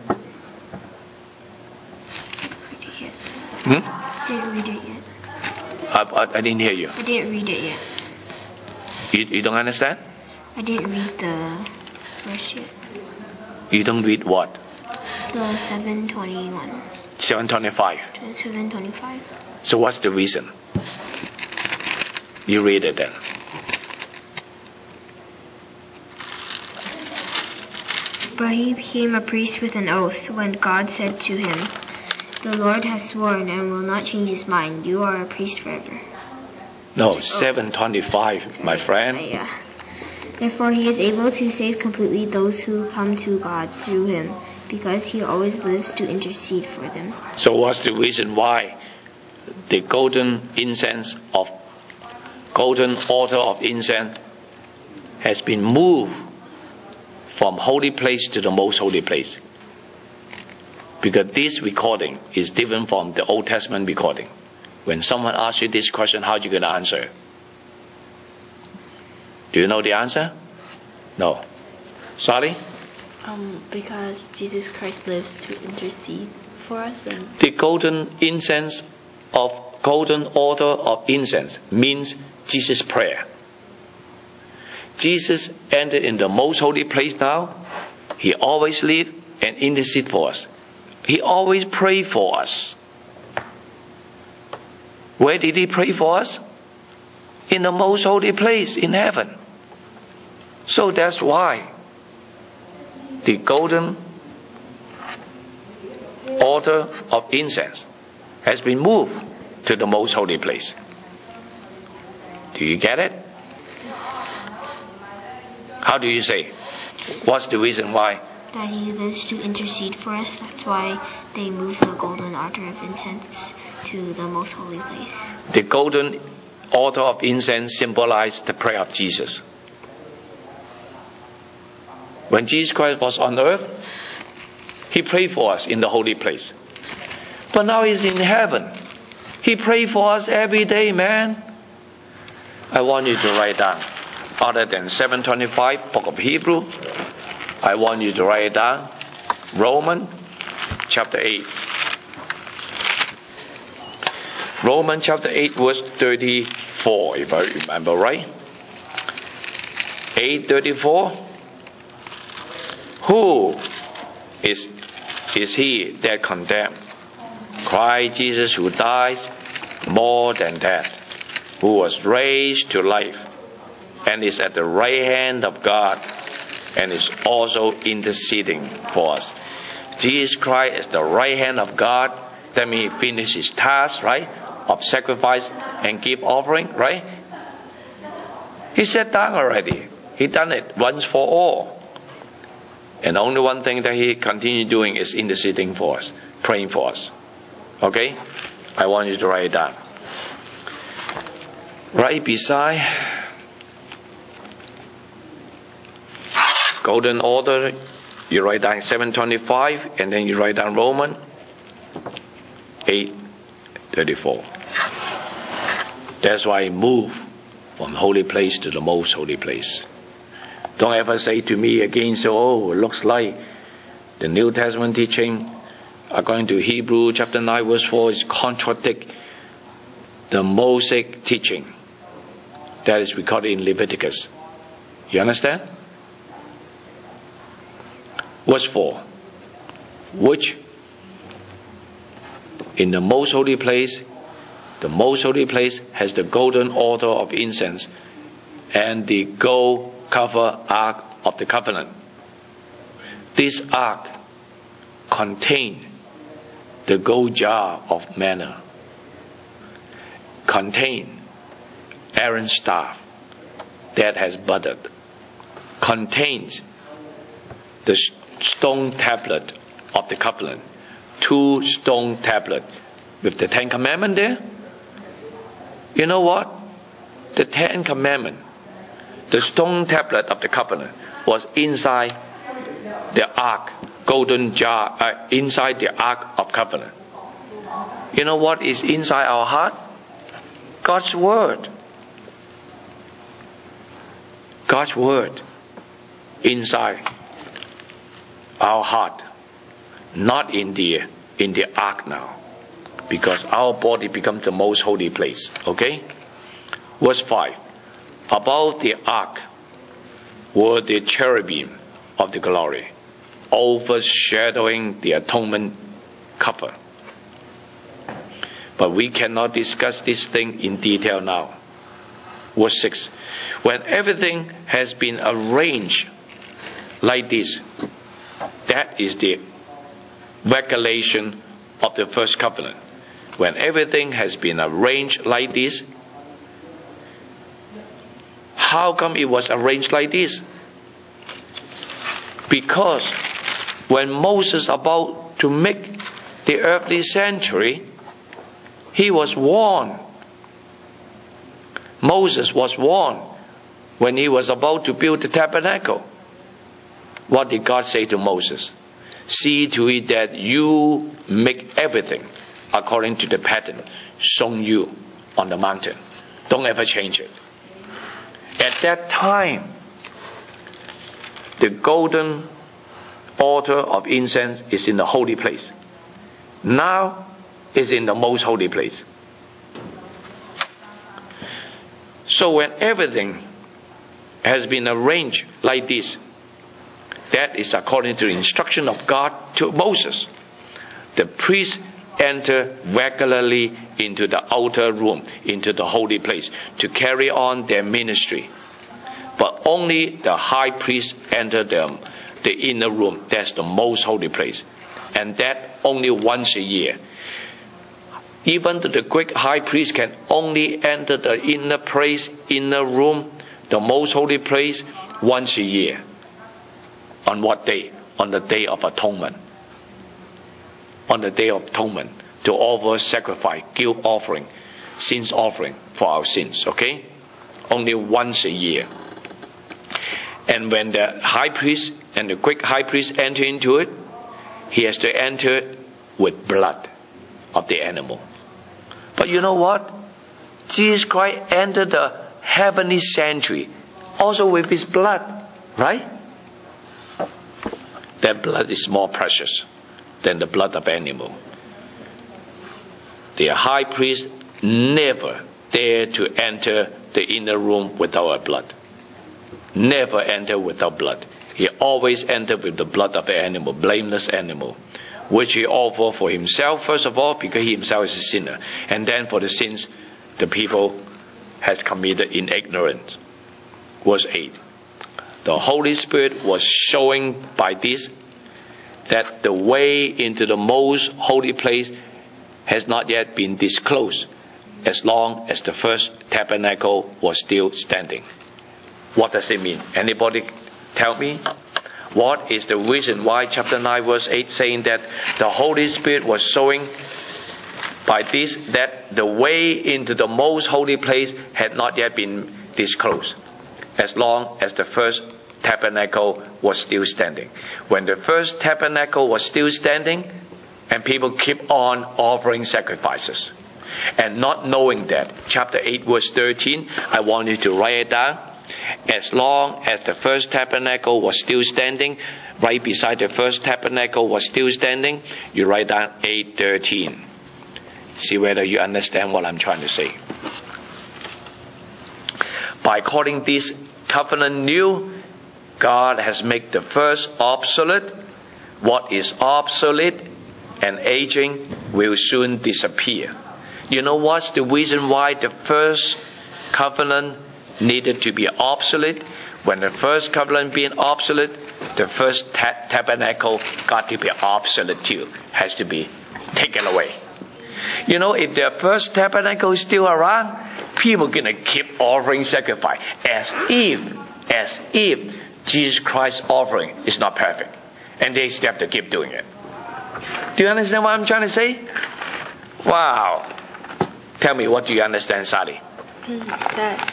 Didn't read it yet. I didn't hear you. I didn't read it yet. You don't understand? I didn't read the verse yet. You don't read what? The 7:21. 7:25. 7:25. So what's the reason? You read it then. But he became a priest with an oath when God said to him, "The Lord has sworn and will not change his mind. You are a priest forever." No, 7:25, my friend. Yeah. Therefore he is able to save completely those who come to God through him, because he always lives to intercede for them. So what's the reason why the golden altar of incense has been moved from holy place to the most holy place? Because this recording is different from the Old Testament recording. When someone asks you this question, how are you going to answer? Do you know the answer? No. Sorry? Because Jesus Christ lives to intercede for us. And the golden altar of incense means Jesus' prayer. Jesus entered in the most holy place now. He always lives and intercedes for us. He always prays for us. Where did He pray for us? In the most holy place in heaven. So that's why the golden altar of incense has been moved to the most holy place. Do you get it? How do you say? What's the reason why? that he lives to intercede for us. That's why they moved the golden altar of incense to the most holy place. The golden altar of incense symbolized the prayer of Jesus. When Jesus Christ was on earth, He prayed for us in the holy place. But now He's in heaven. He prayed for us every day, man. I want you to write down, other than 7:25, book of Hebrew, I want you to write down Romans chapter 8. Romans chapter 8 verse 34, if I remember right. 8:34. Who is he that condemned? Christ Jesus, who dies, more than that, who was raised to life, and is at the right hand of God, and is also interceding for us. Jesus Christ is the right hand of God. That means He finished His task, right, of sacrifice and give offering, right? He sat down already. He done it once for all. And only one thing that He continued doing is interceding for us, praying for us. Okay? I want you to write it down. Right beside golden altar, you write down 7:25, and then you write down Romans 8:34. That's why He moved from holy place to the most holy place. Don't ever say to me again, so, it looks like the New Testament teaching, according to Hebrew chapter 9 verse 4, is contradict the Mosaic teaching that is recorded in Leviticus. You understand? Verse 4. Which in the most holy place has the golden altar of incense and the gold cover ark of the covenant. This ark contained the gold jar of manna contained Aaron's staff that has budded, contains the stone tablet of the covenant, 2 stone tablets with the 10 Commandments there. You know what? The 10 Commandments, the stone tablet of the covenant, was inside the ark, golden jar, inside the ark of covenant. You know what is inside our heart? God's word. God's word inside our heart, not in the ark now, because our body becomes the most holy place. Okay? Verse 5. Above the ark were the cherubim of the glory, overshadowing the atonement cover. But we cannot discuss this thing in detail now. Verse 6. When everything has been arranged like this, that is the regulation of the first covenant. When everything has been arranged like this, how come it was arranged like this? Because when Moses about to make the earthly sanctuary, he was warned. Moses was warned when he was about to build the tabernacle. What did God say to Moses? See to it that you make everything according to the pattern shown you on the mountain. Don't ever change it. At that time, the golden altar of incense is in the holy place. Now it's in the most holy place. So when everything has been arranged like this, that is according to the instruction of God to Moses. The priests enter regularly into the outer room, into the holy place, to carry on their ministry. But only the high priest enter the inner room. That's the most holy place. And that only once a year. Even the great high priest can only enter the inner place, inner room, the most holy place, once a year. On what day? On the Day of Atonement. On the Day of Atonement, to offer sacrifice, guilt offering, sins offering for our sins. Okay? Only once a year. And when the high priest and the great high priest enter into it, he has to enter with blood of the animal. But you know what? Jesus Christ entered the heavenly sanctuary also with his blood, right? That blood is more precious than the blood of animal. The high priest never dared to enter the inner room without blood. Never enter without blood. He always entered with the blood of the animal, blameless animal, which he offered for himself, first of all, because he himself is a sinner, and then for the sins the people had committed in ignorance. Verse 8. The Holy Spirit was showing by this that the way into the most holy place has not yet been disclosed, as long as the first tabernacle was still standing. What does it mean? Anybody tell me? What is the reason why chapter 9 verse 8 saying that the Holy Spirit was showing by this that the way into the most holy place had not yet been disclosed, as long as the first tabernacle was still standing? When the first tabernacle was still standing, and people keep on offering sacrifices, and not knowing that, chapter 8 verse 13, I want you to write it down. As long as the first tabernacle was still standing, right beside the first tabernacle was still standing, you write down 8:13. See whether you understand what I'm trying to say. By calling this covenant new, God has made the first obsolete. What is obsolete and aging will soon disappear. You know what's the reason why the first covenant needed to be obsolete? When the first covenant being obsolete, the first tabernacle got to be obsolete too. Has to be taken away. You know, if the first tabernacle is still around, people are going to keep offering sacrifice as if Jesus Christ's offering is not perfect. And they still have to keep doing it. Do you understand what I'm trying to say? Wow. Tell me, what do you understand, Sally? That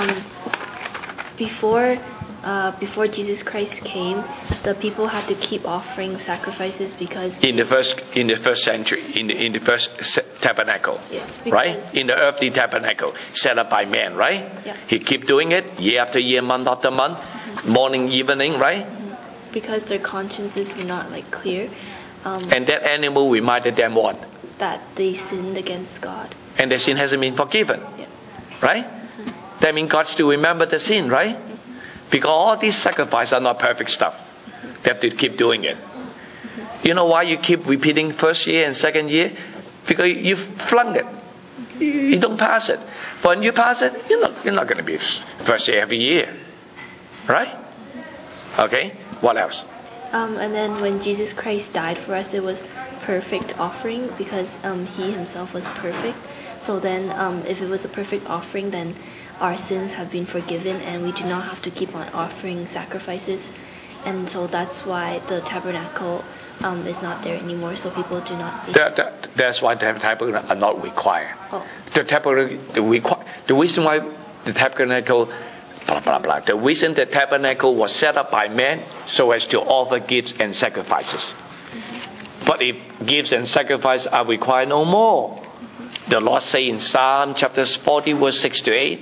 before Jesus Christ came, the people had to keep offering sacrifices because in the first century, in the first tabernacle, yes, right? In the earthly tabernacle set up by man, right? Yeah. He keep doing it year after year, month after month, morning, evening, right? Because their consciences were not clear. And that animal reminded them what? That they sinned against God. And the sin hasn't been forgiven, Yeah. right? That means God still remember the sin, right? Because all these sacrifices are not perfect stuff. They have to keep doing it. You know why you keep repeating first year and second year? Because you flunked it. You don't pass it. When you pass it, you're not going to be first year every year, right? Okay. What else? And then when Jesus Christ died for us, it was perfect offering because He Himself was perfect. So then, if it was a perfect offering, then our sins have been forgiven, and we do not have to keep on offering sacrifices. And so that's why the tabernacle is not there anymore. So people do not. That's why the tabernacle are not required. Oh. The reason why the tabernacle. Blah, blah, blah. The reason the tabernacle was set up by man so as to offer gifts and sacrifices. But if gifts and sacrifices are required no more, the Lord say in Psalm chapter 40 verse 6 to 8,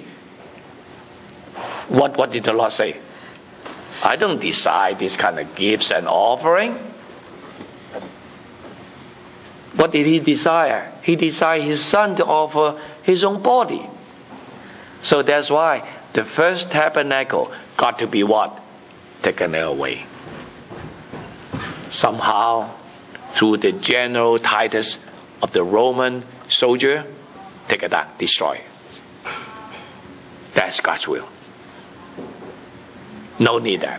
what did the Lord say? I don't desire this kind of gifts and offering. What did He desire? He desired His Son to offer His own body. So that's why the first tabernacle got to be what? Taken away. Somehow, through the general Titus of the Roman soldier, take it down, destroy. That's God's will. No need that.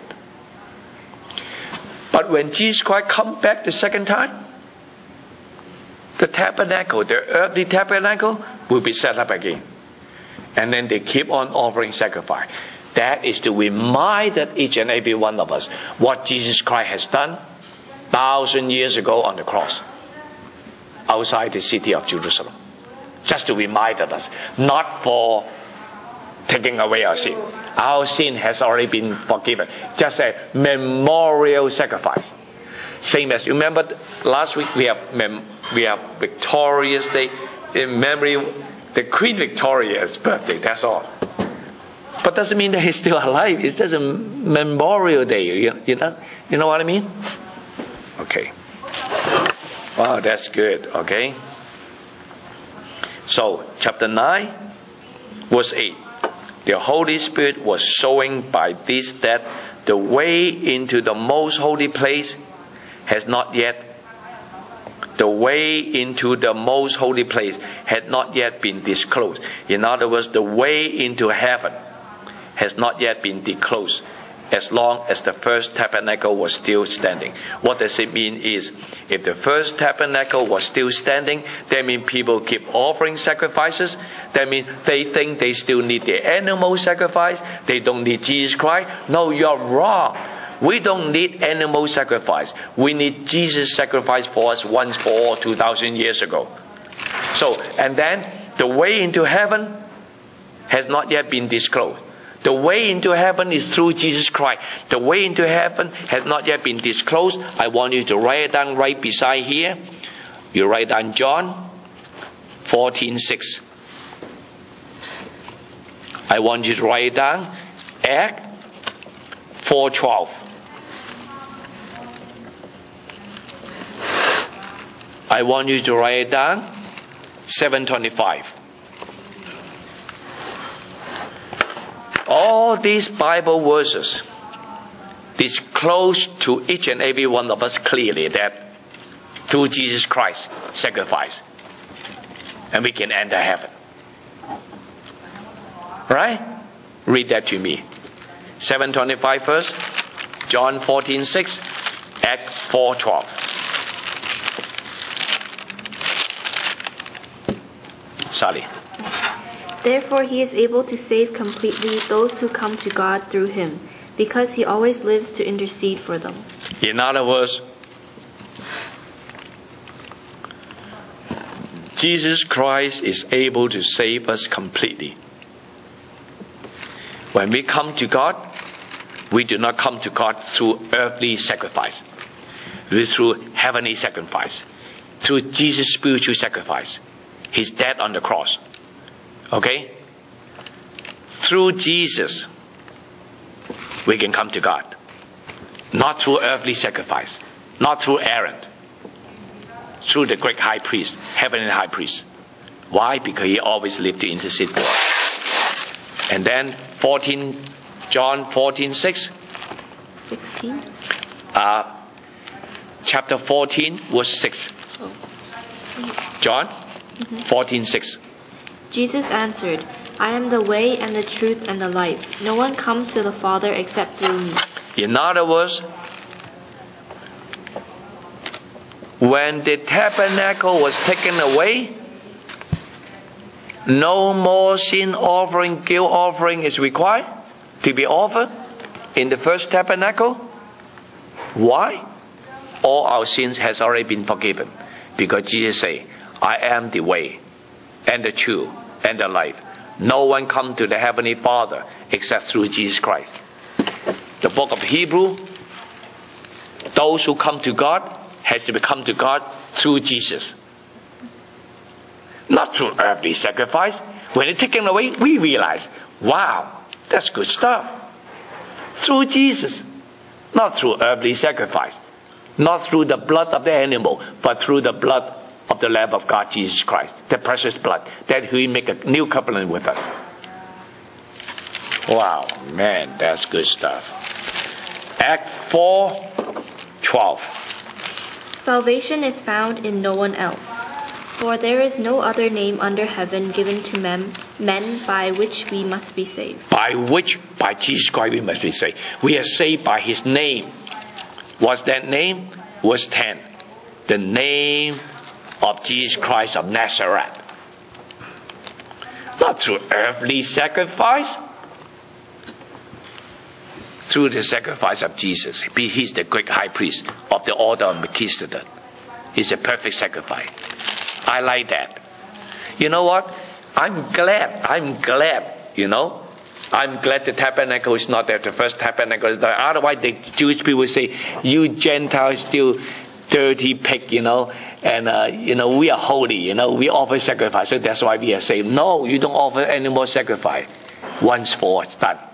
But when Jesus Christ comes back the second time, the tabernacle, the earthly tabernacle, will be set up again. And then they keep on offering sacrifice. That is to remind each and every one of us what Jesus Christ has done 1,000 years ago on the cross outside the city of Jerusalem. Just to remind us, not for taking away our sin. Our sin has already been forgiven. Just a memorial sacrifice. Same as, you remember last week we have Victoria's Day in memory. The Queen Victoria's birthday, that's all. But doesn't mean that he's still alive. It's just a memorial day. You know what I mean? Okay. Wow, that's good. Okay. So, chapter 9, verse 8. The Holy Spirit was showing by this that the way into the most holy place has not yet been disclosed. In other words, the way into heaven has not yet been disclosed as long as the first tabernacle was still standing. What does it mean is, if the first tabernacle was still standing, that means people keep offering sacrifices. That means they think they still need the animal sacrifice. They don't need Jesus Christ. No, you're wrong. We don't need animal sacrifice. We need Jesus' sacrifice for us once for all 2,000 years ago. So, and then the way into heaven has not yet been disclosed. The way into heaven is through Jesus Christ. The way into heaven has not yet been disclosed. I want you to write it down right beside here. You write down John 14:6. I want you to write it down Acts 4:12. I want you to write it down 7:25. All these Bible verses disclose to each and every one of us clearly that through Jesus Christ's sacrifice, and we can enter heaven. Right? Read that to me. 7:25 first, John 14:6, Acts 4:12. Sally. Therefore he is able to save completely those who come to God through him, because he always lives to intercede for them. In other words, Jesus Christ is able to save us completely. When we come to God, we do not come to God through earthly sacrifice. We through heavenly sacrifice. Through Jesus' spiritual sacrifice. His death on the cross. Okay? Through Jesus, we can come to God. Not through earthly sacrifice. Not through Aaron. Through the great high priest, heavenly high priest. Why? Because he always lived to intercede for us. And then John 14:6. 16. Chapter 14, verse 6. John 14:6. Jesus answered, I am the way and the truth and the life. No one comes to the Father except through me. In other words, when the tabernacle was taken away, no more sin offering, guilt offering is required to be offered in the first tabernacle. Why? All our sins has already been forgiven. Because Jesus said, I am the way and the truth and the life. No one comes to the Heavenly Father except through Jesus Christ. The book of Hebrews, those who come to God has to come to God through Jesus. Not through earthly sacrifice. When it's taken away, we realize, wow, that's good stuff. Through Jesus. Not through earthly sacrifice. Not through the blood of the animal, but through the blood of the Lamb of God, Jesus Christ. The precious blood. That He make a new covenant with us. Wow, man, that's good stuff. Acts 4:12. Salvation is found in no one else. For there is no other name under heaven given to men by which we must be saved. By Jesus Christ we must be saved. We are saved by His name. What's that name? Verse 10. The name of Jesus Christ of Nazareth. Not through earthly sacrifice. Through the sacrifice of Jesus. He's the great high priest of the order of Melchizedek. He's a perfect sacrifice. I like that. You know what? I'm glad, you know. I'm glad the tabernacle is not there. The first tabernacle is there. Otherwise, the Jewish people say, you Gentiles still dirty pig, you know. And, we are holy, you know. We offer sacrifice. So that's why we are saved. No, you don't offer any more sacrifice. Once for all, it's done.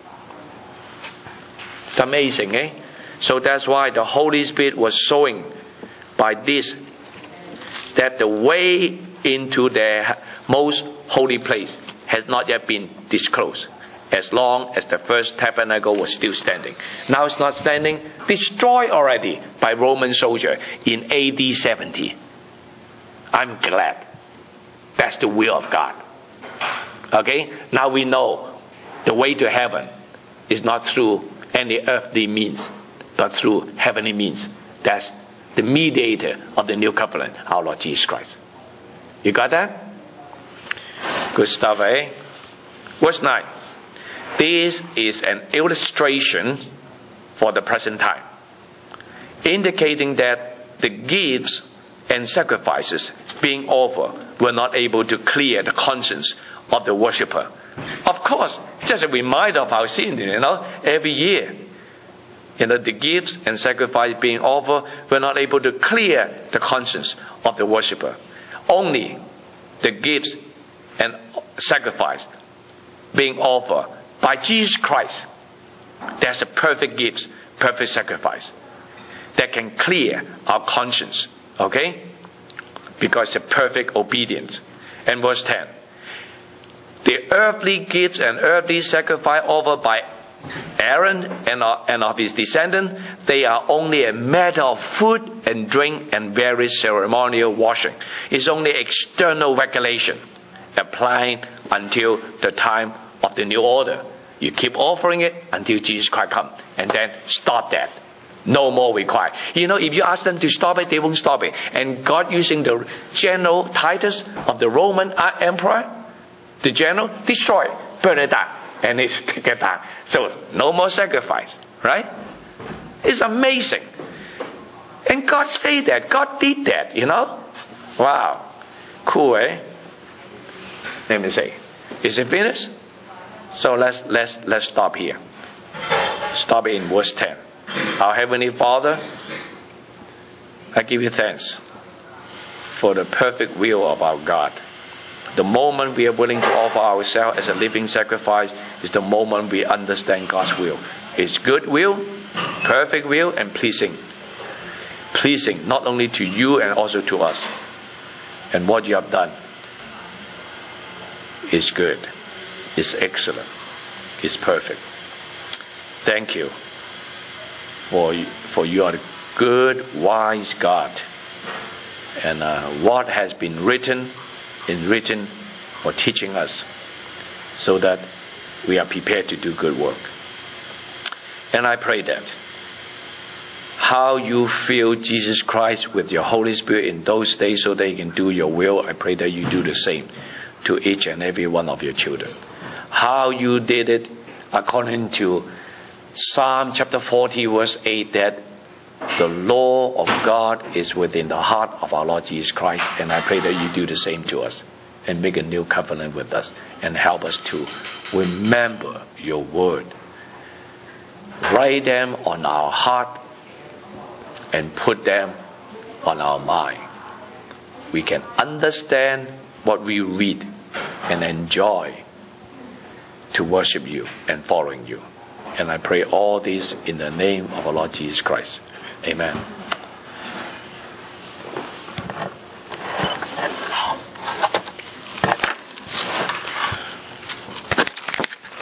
It's amazing, eh? So that's why the Holy Spirit was showing by this that the way into the most holy place has not yet been disclosed, as long as the first tabernacle was still standing. Now it's not standing, destroyed already by Roman soldier in AD 70. I'm glad. That's the will of God. Okay? Now we know the way to heaven is not through any earthly means, but through heavenly means. That's the mediator of the new covenant, our Lord Jesus Christ. You got that? Good stuff, eh? Verse 9. This is an illustration for the present time, indicating that the gifts and sacrifices being offered were not able to clear the conscience of the worshipper. Of course, it's just a reminder of our sin, every year. The gifts and sacrifice being offered were not able to clear the conscience of the worshipper. Only the gifts and sacrifice being offered by Jesus Christ. That's a perfect gift, perfect sacrifice that can clear our conscience. Okay? Because it's a perfect obedience. And verse 10. The earthly gifts and earthly sacrifice offered by Aaron and of his descendants, they are only a matter of food and drink and various ceremonial washing. It's only external regulation applying until the time of the new order. You keep offering it until Jesus Christ comes, and then stop that. No more required. You know, if you ask them to stop it, they won't stop it. And God, using the general Titus of the Roman Emperor, the general, destroy it, burn it down, and they take it down. So no more sacrifice, right? It's amazing. And God said that. God did that, you know. Wow. Cool, eh? Let me say. Is it finished? So let's stop here. Stop in verse 10. Our Heavenly Father, I give you thanks for the perfect will of our God. The moment we are willing to offer ourselves as a living sacrifice is the moment we understand God's will. It's good will, perfect will, and pleasing. Pleasing not only to you and also to us. And what you have done is good, is excellent, is perfect. Thank you. For you are the good, wise God. And what has been written is written for teaching us so that we are prepared to do good work. And I pray that how you fill Jesus Christ with your Holy Spirit in those days so that you can do your will, I pray that you do the same to each and every one of your children. How you did it according to Psalm chapter 40 verse 8, that the law of God is within the heart of our Lord Jesus Christ. And I pray that you do the same to us and make a new covenant with us and help us to remember your word. Write them on our heart and put them on our mind. We can understand what we read and enjoy to worship you and following you. And I pray all this in the name of our Lord Jesus Christ. Amen.